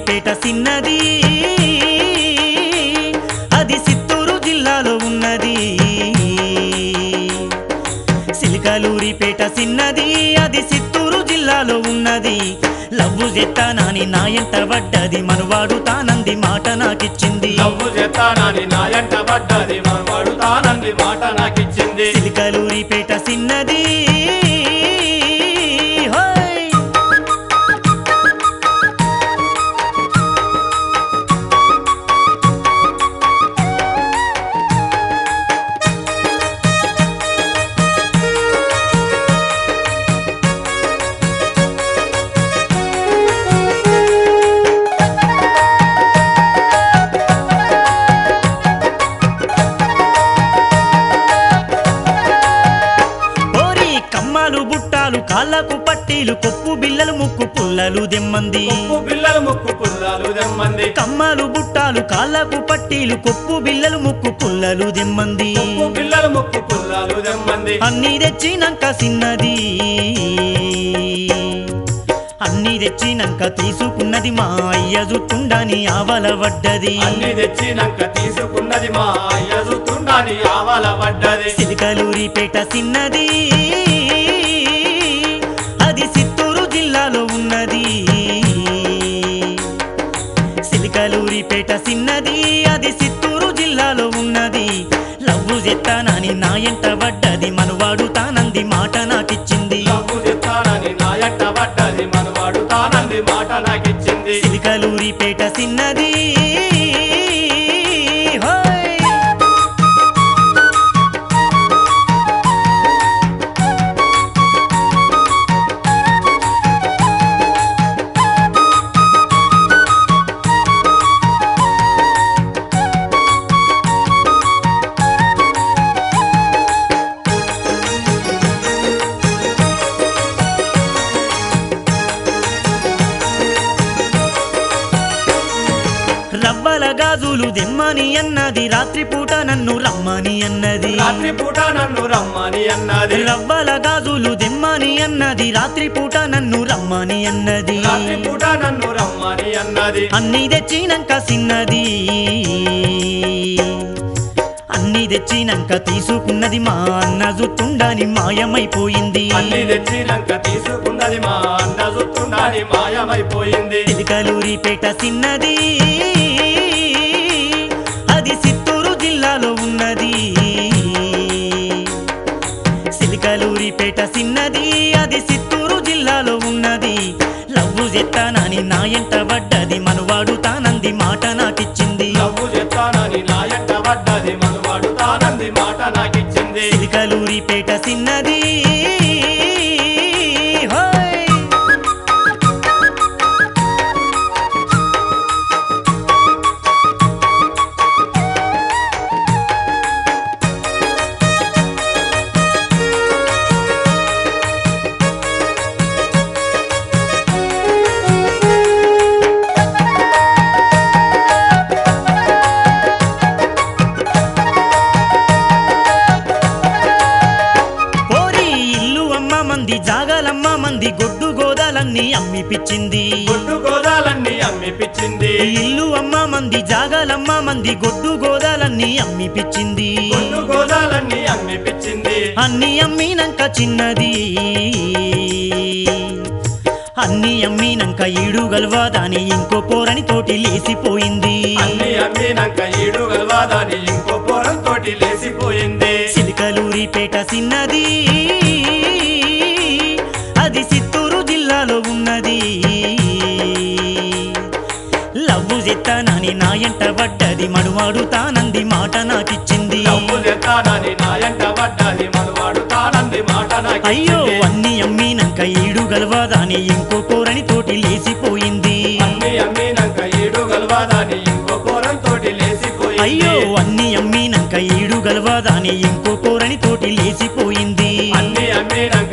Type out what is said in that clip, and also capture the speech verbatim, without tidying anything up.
సిలికలూరిపేట సిన్నది అది చిత్తూరు జిల్లాలో ఉన్నది సిలికలూరిపేట సిన్నది అది చిత్తూరు జిల్లాలో ఉన్నది లవ్వు జెత్తానాని నాయంట పడ్డది మనవాడు తానంది మాట నాకిచ్చింది లవ్వు జెత్తానాని నాయంట పడ్డది మనవాడు తానంది మాట నాకిచ్చింది సిలికలూరిపేట సిన్నది కాళ్ళకు పట్టీలు కొప్పు బిల్లలు ముక్కు పుల్లలు దెమ్మంది కొప్పు బిల్లలు ముక్కు పుల్లలు దెమ్మంది కమ్మలు బుట్టాలు కాళ్ళకు పట్టీలు కొప్పు బిల్లలు ముక్కు పుల్లలు దెమ్మంది కొప్పు బిల్లలు ముక్కు పుల్లలు దెమ్మంది అన్నీ తెచ్చినాక సిన్నది అన్నీ తెచ్చినాక తీసుకున్నది మా అయ్య జుట్టుండాని ఆవల పడ్డది అన్నీ తెచ్చినాక తీసుకున్నది మా అయ్య జుట్టుండాని ఆవల పడ్డది సిలికలూరిపేట సిన్నది అది చిత్తూరు జిల్లాలో ఉన్నది సిలికలూరిపేట సిన్నది అది చిత్తూరు జిల్లాలో ఉన్నది లవ్వు జెత్తానాని నాయంట పడ్డది మనవాడు తానంది మాట నాకిచ్చింది లవ్వు జెత్తానాని నాయంట పడ్డది మనవాడు తానంది మాట నాకిచ్చింది సిలికలూరిపేట సిన్నది రవ్వల గాజులు దెమ్మని అన్నది రాత్రిపూట నన్ను రమ్మని అన్నది రాత్రిపూట నన్ను రమ్మని అన్నది రవ్వల గాజులు దెమ్మని అన్నది రాత్రిపూట నన్ను రమ్మని అన్నది రాత్రిపూట నన్ను రమ్మని అన్నది అన్నీ తెచ్చినాక సిన్నది అన్నీ తెచ్చినాక తీసుకున్నది మా అన్న జుట్టుండాని మాయమైపోయింది అన్నీ తెచ్చినాక తీసుకున్నది మా అన్న జుట్టుండాని మాయమైపోయింది సిలికలూరిపేట సిన్నది అది చిత్తూరు జిల్లాలో ఉన్నది సిలికలూరిపేట సిన్నది అది చిత్తూరు జిల్లాలో ఉన్నది లవ్వు జెత్తానాని నాయంట పడ్డది మనవాడు తానంది మాట నాకిచ్చింది లవ్వు జెత్తానాని నాయంట పడ్డది మనవాడు తానంది మాట నాకిచ్చింది సిలికలూరిపేట సిన్నది జాగాలమ్మ మంది గొడ్డు గోదాలన్నీ అమ్మిపిచ్చింది గొడ్డు గోదాలన్నీ అమ్మిపిచ్చింది ఇల్లు అమ్మ మంది జాగాలమ్మ మంది గొడ్డు గోదాలన్నీ అమ్మిపిచ్చింది గొడ్డు గోదాలన్నీ అమ్మిపిచ్చింది అన్ని అమ్మినంక చిన్నది అన్ని అమ్మినంక ఈడు గల్వాదాని ఇంకో పోరని తోటి లేసిపోయింది అన్ని అమ్మినంక ఈడు గల్వాదాని ఇంకో పోరని తోటి లేసిపోయింది సిలికలూరిపేట సిన్నది అది చిత్తూరు జిల్లాలో ఉన్నది లవ్వు జెత్తానాని నాయంట పడ్డది మనవాడు తానంది మాట నాకిచ్చింది లవ్వు జెత్తానాని నాయంట పడ్డది మనవాడు తానంది మాట నాకిచ్చింది అయ్యో అన్ని అమ్మినంక ఈడు గల్వాదాని ఇంకో పోరని తోటి లేసిపోయింది అన్ని అమ్మినంక ఈడు గల్వాదాని ఇంకో పోరని తోటి లేసిపోయింది అయ్యో అన్ని అమ్మినంక ఈడు గల్వాదాని ఇంకో పోరని తోటి లేసిపోయింది అన్ని అమ్మినంక